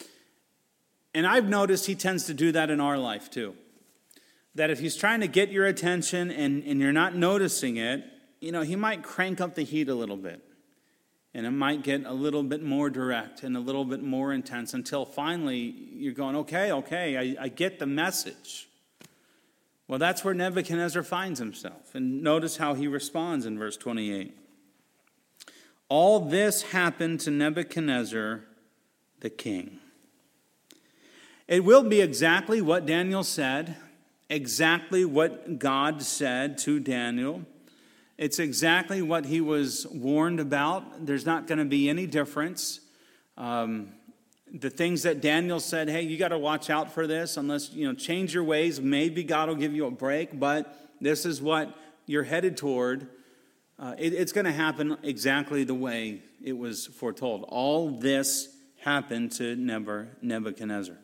Speaker 1: And I've noticed he tends to do that in our life too. That if he's trying to get your attention and, and you're not noticing it, you know, he might crank up the heat a little bit. And it might get a little bit more direct and a little bit more intense until finally you're going, okay, okay, I, I get the message. Well, that's where Nebuchadnezzar finds himself. And notice how he responds in verse twenty-eight. All this happened to Nebuchadnezzar the king. It will be exactly what Daniel said, exactly what God said to Daniel. It's exactly what he was warned about. There's not going to be any difference. Um, the things that Daniel said, hey, you got to watch out for this unless, you know, change your ways. Maybe God will give you a break, but this is what you're headed toward. Uh, it, it's going to happen exactly the way it was foretold. All this happened to Nebuchadnezzar.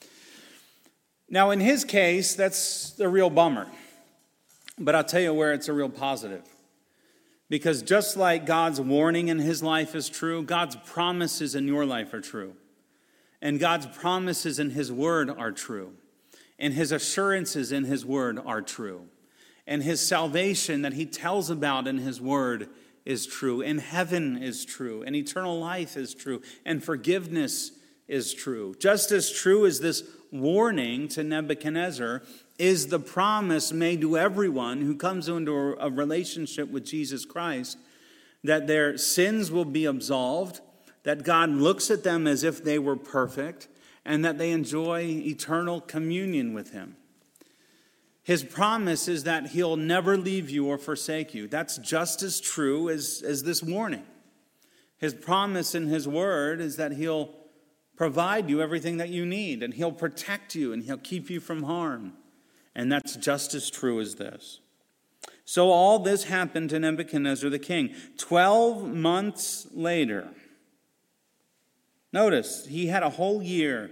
Speaker 1: Now, in his case, that's a real bummer. But I'll tell you where it's a real positive. Because just like God's warning in his life is true, God's promises in your life are true. And God's promises in his word are true. And his assurances in his word are true. And his salvation that he tells about in his word is true. And heaven is true. And eternal life is true. And forgiveness is true. Just as true as this warning to Nebuchadnezzar is the promise made to everyone who comes into a relationship with Jesus Christ that their sins will be absolved, that God looks at them as if they were perfect, and that they enjoy eternal communion with him. His promise is that he'll never leave you or forsake you. That's just as true as, as this warning. His promise in his word is that he'll provide you everything that you need, and he'll protect you, and he'll keep you from harm. And that's just as true as this. So all this happened to Nebuchadnezzar the king. Twelve months later, notice, he had a whole year.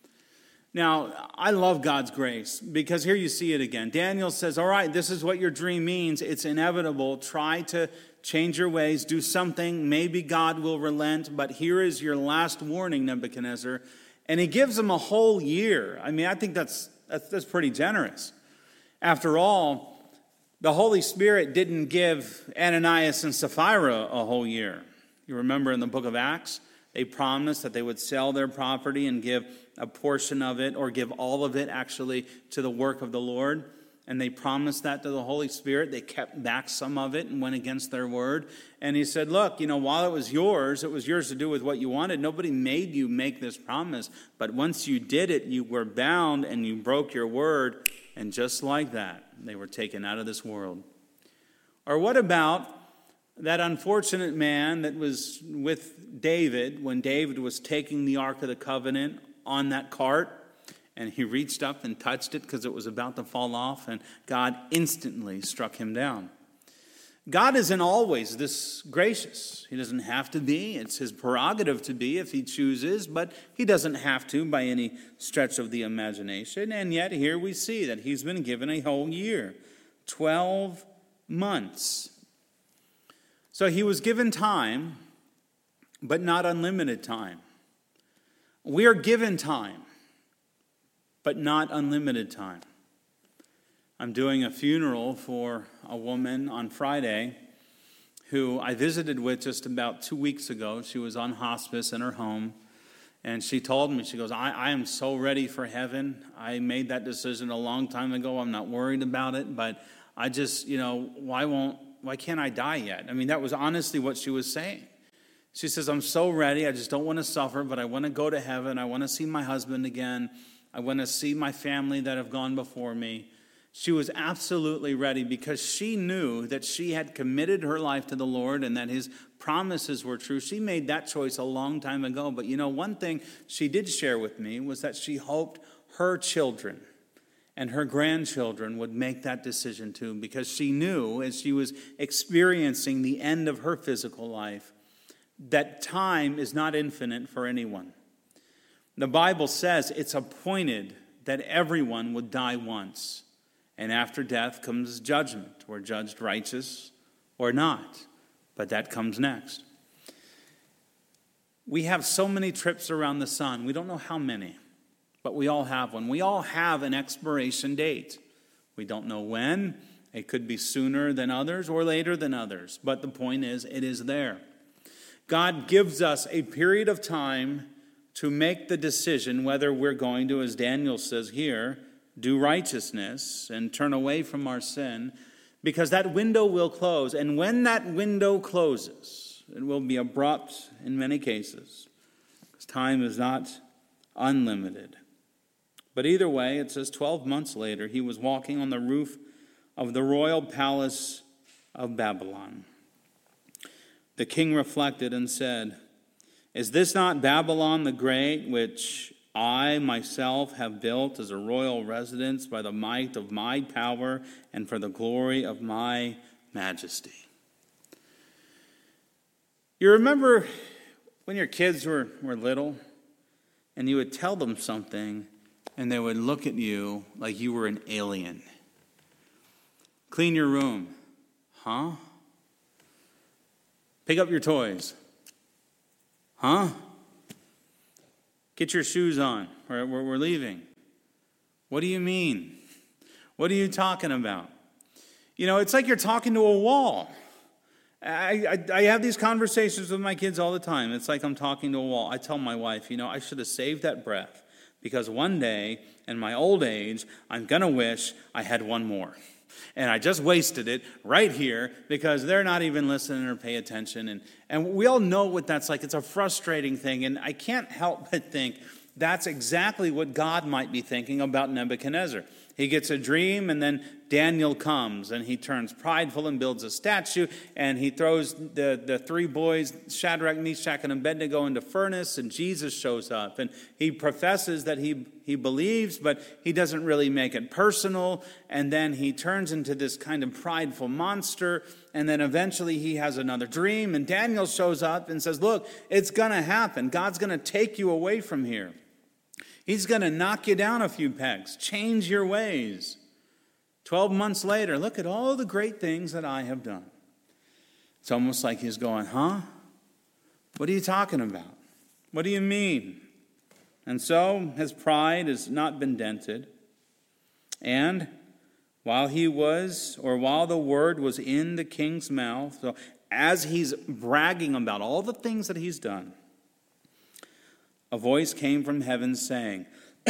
Speaker 1: Now, I love God's grace, because here you see it again. Daniel says, all right, this is what your dream means. It's inevitable. Try to change your ways. Do something. Maybe God will relent. But here is your last warning, Nebuchadnezzar. And he gives him a whole year. I mean, I think that's that's, that's pretty generous. After all, the Holy Spirit didn't give Ananias and Sapphira a whole year. You remember in the book of Acts, they promised that they would sell their property and give a portion of it, or give all of it actually to the work of the Lord. And they promised that to the Holy Spirit. They kept back some of it and went against their word. And he said, look, you know, while it was yours, it was yours to do with what you wanted. Nobody made you make this promise. But once you did it, you were bound and you broke your word. And just like that, they were taken out of this world. Or what about that unfortunate man that was with David when David was taking the Ark of the Covenant on that cart? And he reached up and touched it because it was about to fall off, and God instantly struck him down. God isn't always this gracious. He doesn't have to be. It's his prerogative to be if he chooses, but he doesn't have to by any stretch of the imagination. And yet here we see that he's been given a whole year, twelve months. So he was given time, but not unlimited time. We are given time, but not unlimited time. I'm doing a funeral for a woman on Friday who I visited with just about two weeks ago. She was on hospice in her home, and she told me, she goes, I, I am so ready for heaven. I made that decision a long time ago. I'm not worried about it, but I just, you know, why won't, why can't I die yet? I mean, that was honestly what she was saying. She says, I'm so ready. I just don't want to suffer, but I want to go to heaven. I want to see my husband again. I want to see my family that have gone before me. She was absolutely ready because she knew that she had committed her life to the Lord and that his promises were true. She made that choice a long time ago. But you know, one thing she did share with me was that she hoped her children and her grandchildren would make that decision too, because she knew as she was experiencing the end of her physical life that time is not infinite for anyone. The Bible says it's appointed that everyone would die once, and after death comes judgment. We're judged righteous or not, but that comes next. We have so many trips around the sun. We don't know how many, but we all have one. We all have an expiration date. We don't know when. It could be sooner than others or later than others, but the point is, it is there. God gives us a period of time to make the decision whether we're going to, as Daniel says here, do righteousness and turn away from our sin, because that window will close. And when that window closes, it will be abrupt in many cases, because time is not unlimited. But either way, it says twelve months later, he was walking on the roof of the royal palace of Babylon. The king reflected and said, "Is this not Babylon the Great, which I myself have built as a royal residence by the might of my power and for the glory of my majesty?" You remember when your kids were, were little and you would tell them something and they would look at you like you were an alien. Clean your room. Huh? Pick up your toys. Huh? Get your shoes on. We're, we're, we're leaving. What do you mean? What are you talking about? You know, it's like you're talking to a wall. I, I, I have these conversations with my kids all the time. It's like I'm talking to a wall. I tell my wife, you know, I should have saved that breath, because one day in my old age, I'm going to wish I had one more. And I just wasted it right here because they're not even listening or pay attention. And, and we all know what that's like. It's a frustrating thing. And I can't help but think that's exactly what God might be thinking about Nebuchadnezzar. He gets a dream, and then Daniel comes, and he turns prideful and builds a statue, and he throws the, the three boys, Shadrach, Meshach, and Abednego, into furnace, and Jesus shows up. And he professes that he, he believes, but he doesn't really make it personal. And then he turns into this kind of prideful monster, and then eventually he has another dream, and Daniel shows up and says, look, it's going to happen. God's going to take you away from here. He's going to knock you down a few pegs. Change your ways. Twelve months later, look at all the great things that I have done. It's almost like he's going, huh? What are you talking about? What do you mean? And so his pride has not been dented. And while he was, or while the word was in the king's mouth, so as he's bragging about all the things that he's done, a voice came from heaven saying,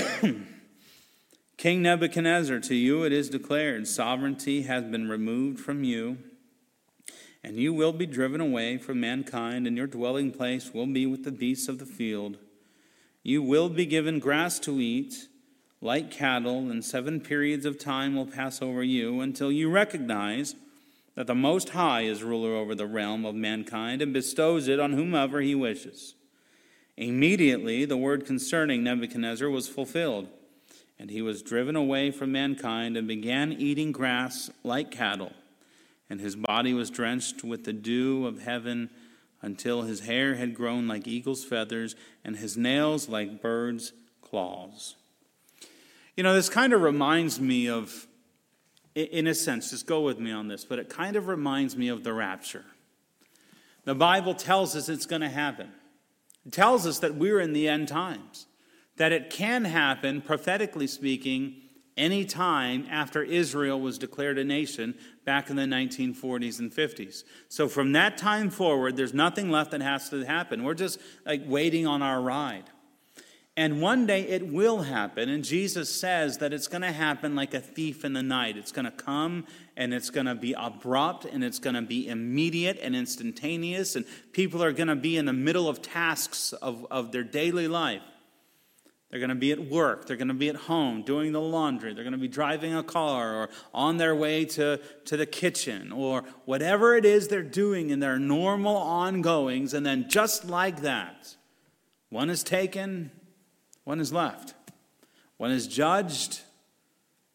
Speaker 1: King Nebuchadnezzar, to you it is declared, sovereignty has been removed from you, and you will be driven away from mankind, and your dwelling place will be with the beasts of the field. You will be given grass to eat, like cattle, and seven periods of time will pass over you until you recognize that the Most High is ruler over the realm of mankind and bestows it on whomever he wishes. Immediately, the word concerning Nebuchadnezzar was fulfilled, and he was driven away from mankind and began eating grass like cattle, and his body was drenched with the dew of heaven until his hair had grown like eagle's feathers and his nails like birds' claws. You know, this kind of reminds me of, in a sense, just go with me on this, but it kind of reminds me of the rapture. The Bible tells us it's going to happen. It tells us that we're in the end times, that it can happen, prophetically speaking, any time after Israel was declared a nation back in the nineteen forties and fifties. So from that time forward, there's nothing left that has to happen. We're just like waiting on our ride. And one day it will happen, and Jesus says that it's going to happen like a thief in the night. It's going to come, and it's going to be abrupt, and it's going to be immediate and instantaneous, and people are going to be in the middle of tasks of, of their daily life. They're going to be at work. They're going to be at home doing the laundry. They're going to be driving a car or on their way to, to the kitchen or whatever it is they're doing in their normal ongoings, and then just like that, one is taken, one is left. One is judged,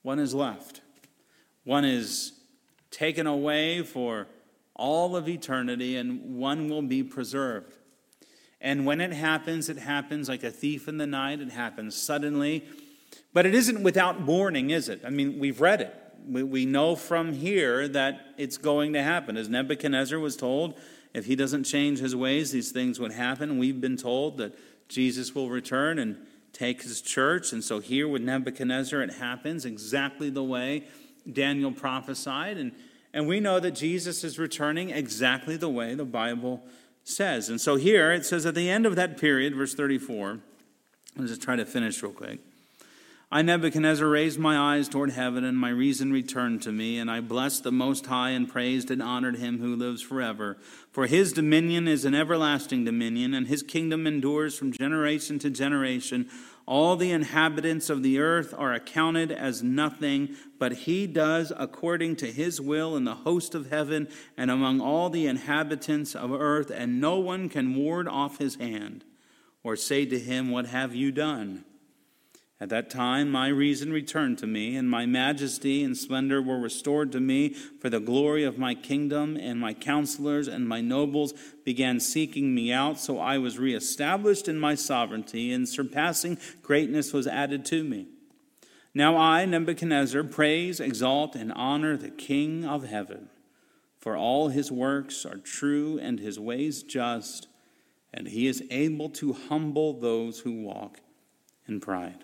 Speaker 1: one is left. One is taken away for all of eternity, and one will be preserved. And when it happens, it happens like a thief in the night. It happens suddenly. But it isn't without warning, is it? I mean, we've read it. We, we know from here that it's going to happen. As Nebuchadnezzar was told, if he doesn't change his ways, these things would happen. We've been told that Jesus will return and take his church. And so here with Nebuchadnezzar, it happens exactly the way Daniel prophesied. And, and we know that Jesus is returning exactly the way the Bible says. And so here it says at the end of that period, verse thirty-four, I'll just try to finish real quick. I, Nebuchadnezzar, raised my eyes toward heaven, and my reason returned to me, and I blessed the Most High and praised and honored him who lives forever. For his dominion is an everlasting dominion, and his kingdom endures from generation to generation. All the inhabitants of the earth are accounted as nothing, but he does according to his will in the host of heaven and among all the inhabitants of earth, and no one can ward off his hand or say to him, what have you done? At that time my reason returned to me, and my majesty and splendor were restored to me for the glory of my kingdom, and my counselors and my nobles began seeking me out. So I was reestablished in my sovereignty, and surpassing greatness was added to me. Now I, Nebuchadnezzar, praise, exalt, and honor the King of heaven, for all his works are true and his ways just, and he is able to humble those who walk in pride.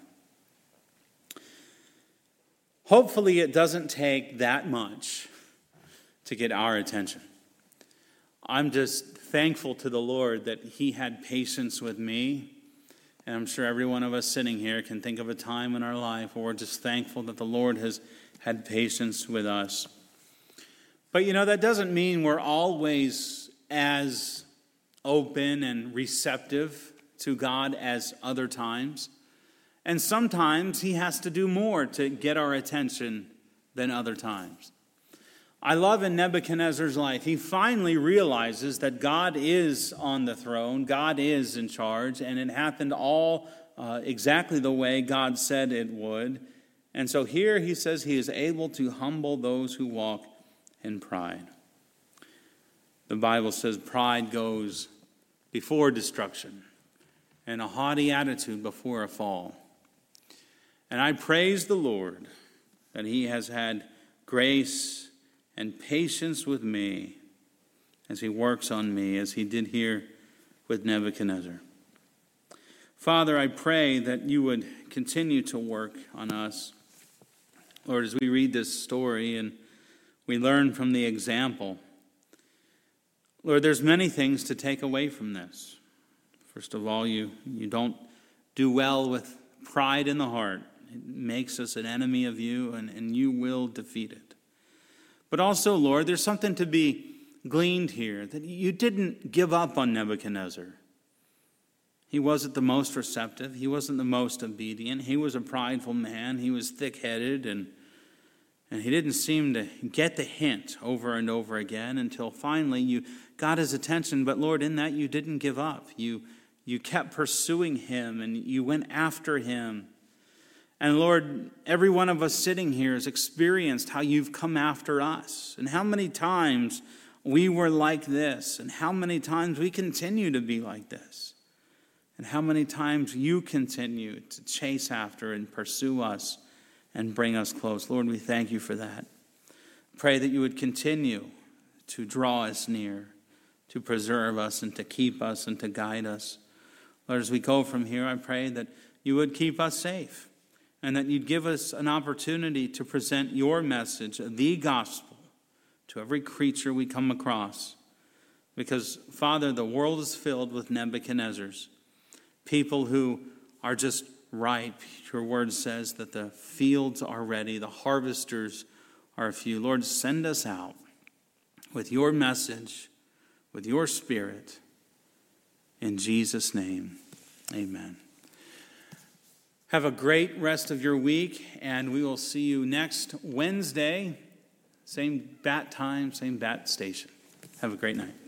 Speaker 1: Hopefully it doesn't take that much to get our attention. I'm just thankful to the Lord that he had patience with me. And I'm sure every one of us sitting here can think of a time in our life where we're just thankful that the Lord has had patience with us. But you know, that doesn't mean we're always as open and receptive to God as other times. And sometimes he has to do more to get our attention than other times. I love in Nebuchadnezzar's life, he finally realizes that God is on the throne, God is in charge, and it happened all uh, exactly the way God said it would. And so here he says he is able to humble those who walk in pride. The Bible says pride goes before destruction, and a haughty attitude before a fall. And I praise the Lord that he has had grace and patience with me as he works on me, as he did here with Nebuchadnezzar. Father, I pray that you would continue to work on us. Lord, as we read this story and we learn from the example, Lord, there's many things to take away from this. First of all, you, you don't do well with pride in the heart. It makes us an enemy of you, and, and you will defeat it. But also, Lord, there's something to be gleaned here, that you didn't give up on Nebuchadnezzar. He wasn't the most receptive. He wasn't the most obedient. He was a prideful man. He was thick-headed, and, and he didn't seem to get the hint over and over again until finally you got his attention. But Lord, in that you didn't give up. You, you kept pursuing him, and you went after him. And Lord, every one of us sitting here has experienced how you've come after us, and how many times we were like this, and how many times we continue to be like this, and how many times you continue to chase after and pursue us and bring us close. Lord, we thank you for that. Pray that you would continue to draw us near, to preserve us and to keep us and to guide us. Lord, as we go from here, I pray that you would keep us safe, and that you'd give us an opportunity to present your message, the gospel, to every creature we come across. Because, Father, the world is filled with Nebuchadnezzars, people who are just ripe. Your word says that the fields are ready, the harvesters are few. Lord, send us out with your message, with your spirit. In Jesus' name, amen. Have a great rest of your week, and we will see you next Wednesday. Same bat time, same bat station. Have a great night.